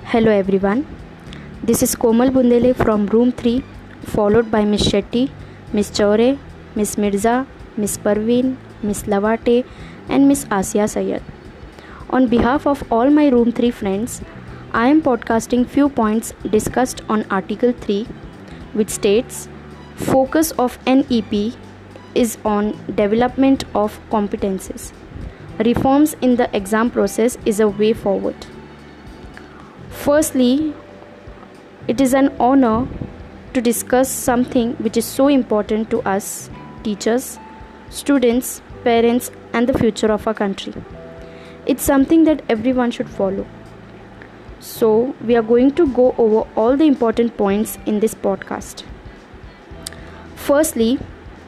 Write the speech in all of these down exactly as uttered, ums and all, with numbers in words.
Hello everyone, this is Komal Bundele from room three, followed by Miss Shetty, Miss Chaure, Miss Mirza, Miss Parveen, Miss Lavate and Miss Asia Sayed. On behalf of all my room three friends, I am podcasting few points discussed on Article three, which states focus of N E P is on development of competences. Reforms in the exam process is a way forward. Firstly, it is an honor to discuss something which is so important to us, teachers, students, parents, and the future of our country. It's something that everyone should follow. So, we are going to go over all the important points in this podcast. Firstly,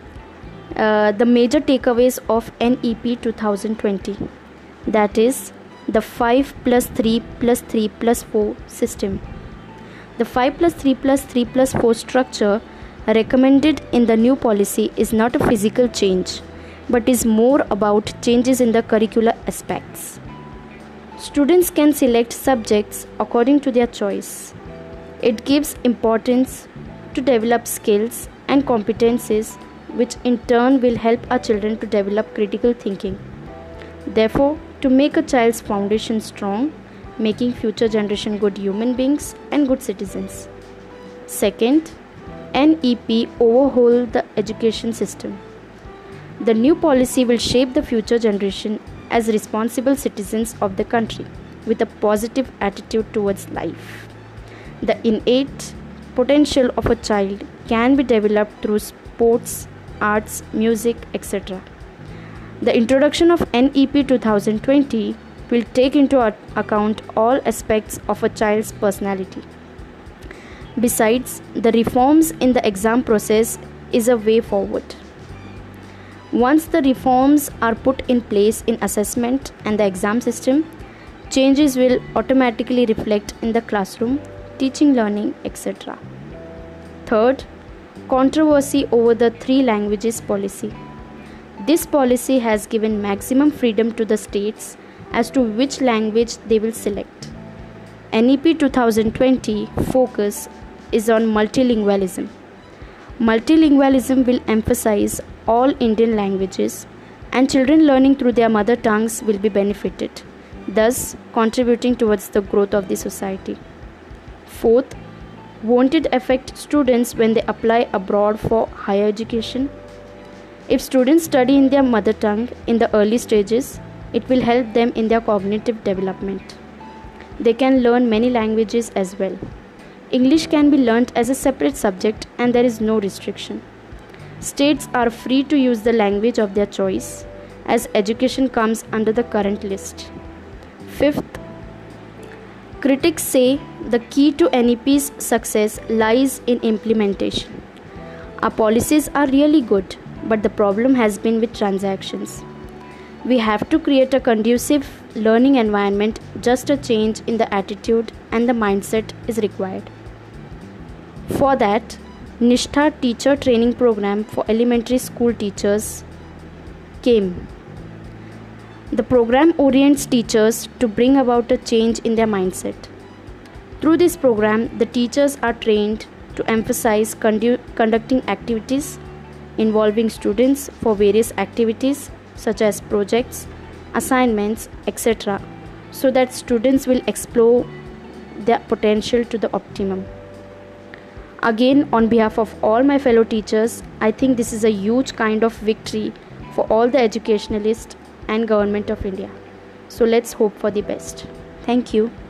uh, the major takeaways of N E P twenty twenty, that is the five plus three plus three plus four system. The five plus three plus three plus four structure recommended in the new policy is not a physical change, but is more about changes in the curricular aspects. Students can select subjects according to their choice. It gives importance to develop skills and competencies, which in turn will help our children to develop critical thinking. Therefore, to make a child's foundation strong, making future generation good human beings and good citizens. Second, N E P overhaul the education system. The new policy will shape the future generation as responsible citizens of the country with a positive attitude towards life. The innate potential of a child can be developed through sports, arts, music, et cetera. The introduction of N E P twenty twenty will take into account all aspects of a child's personality. Besides, the reforms in the exam process is a way forward. Once the reforms are put in place in assessment and the exam system, changes will automatically reflect in the classroom, teaching, learning, et cetera. Third, controversy over the three languages policy. This policy has given maximum freedom to the states as to which language they will select. N E P twenty twenty focus is on multilingualism. Multilingualism will emphasize all Indian languages, and children learning through their mother tongues will be benefited, thus contributing towards the growth of the society. Fourth, won't it affect students when they apply abroad for higher education? If students study in their mother tongue in the early stages, it will help them in their cognitive development. They can learn many languages as well. English can be learnt as a separate subject and there is no restriction. States are free to use the language of their choice as education comes under the current list. Fifth, critics say the key to N E P's success lies in implementation. Our policies are really good, but the problem has been with transactions. We have to create a conducive learning environment. Just a change in the attitude and the mindset is required. For that, Nishtha teacher training program for elementary school teachers came. The program orients teachers to bring about a change in their mindset. Through this program, the teachers are trained to emphasize condu- conducting activities involving students for various activities such as projects, assignments, et cetera, so that students will explore their potential to the optimum. Again, on behalf of all my fellow teachers, I think this is a huge kind of victory for all the educationalists and Government of India. So let's hope for the best. Thank you.